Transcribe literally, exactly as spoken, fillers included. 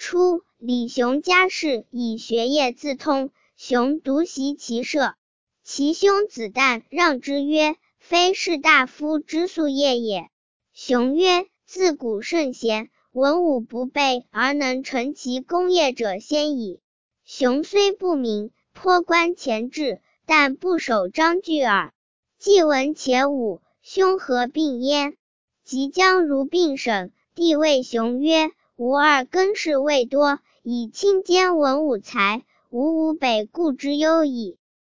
初，李雄家世以学业自通，雄独习其舍。其兄子旦让之曰：非士大夫之夙业也。雄曰：自古圣贤，文武不备而能成其功业者先矣。雄虽不明，颇观前志，但不守章句耳。既闻且武，兄何病焉？即将如病省，帝谓雄曰：吾二更事未多，以亲兼文武才，吾吾北顾之忧矣。